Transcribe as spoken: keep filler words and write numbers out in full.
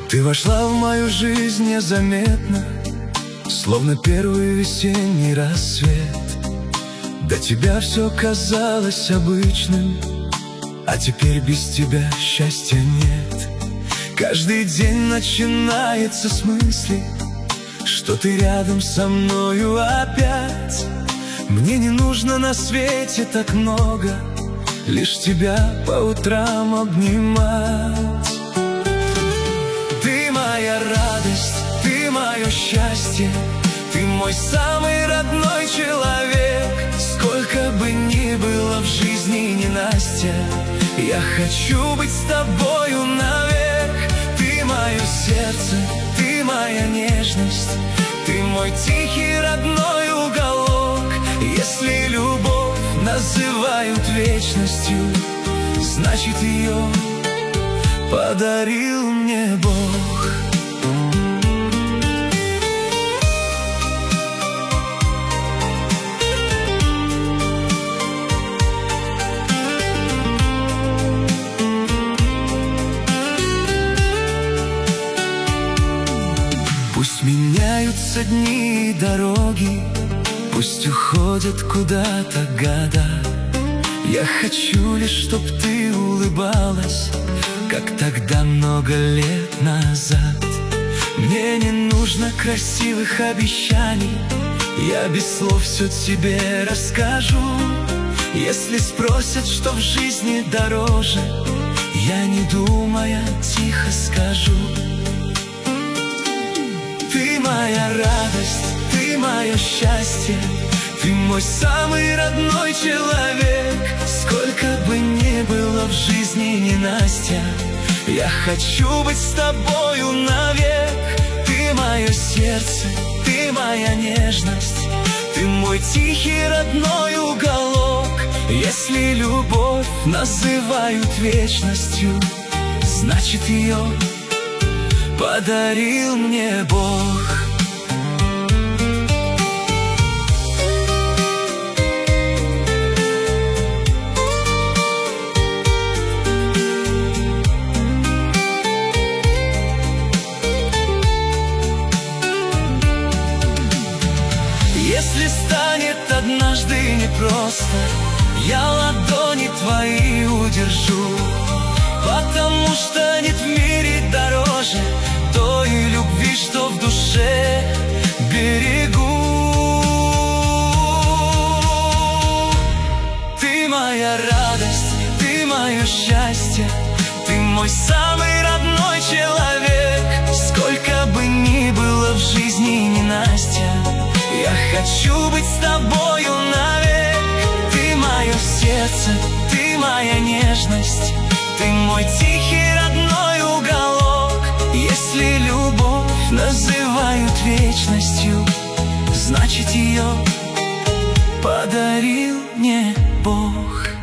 Ты вошла в мою жизнь незаметно, словно первый весенний рассвет. До тебя все казалось обычным, а теперь без тебя счастья нет. Каждый день начинается с мысли, что ты рядом со мною опять. Мне не нужно на свете так много, лишь тебя по утрам обнимать. Ты моя радость, ты мое счастье, ты мой самый родной человек. Сколько бы ни было в жизни ненастья, я хочу быть с тобою навек. Ты мое сердце, ты моя нежность, ты мой тихий родной уголок. Если любовь называют вечностью, значит ее подарил мне Бог. Пусть меняются дни и дороги, пусть уходят куда-то года. Я хочу лишь, чтоб ты улыбалась, как тогда много лет назад. Мне не нужно красивых обещаний, я без слов все тебе расскажу. Если спросят, что в жизни дороже, я не думая тихо скажу: ты моя радость, ты мое счастье, ты мой самый родной человек. Сколько бы ни было в жизни ненастья, я хочу быть с тобою навек. Ты мое сердце, ты моя нежность, ты мой тихий родной уголок. Если любовь называют вечностью, значит ее подарил мне Бог. Если станет однажды непросто, я ладони твои удержу, потому что нет в мире дороже той любви, что в душе берегу. Ты моя радость, ты мое счастье, ты мой самый родной человек. Сколько бы ни было в жизни ненастья, я хочу быть с тобою навек. Ты мое сердце, ты моя нежность, ты мой тихий родной уголок. Если любовь называют вечностью, значит ее подарил мне Бог.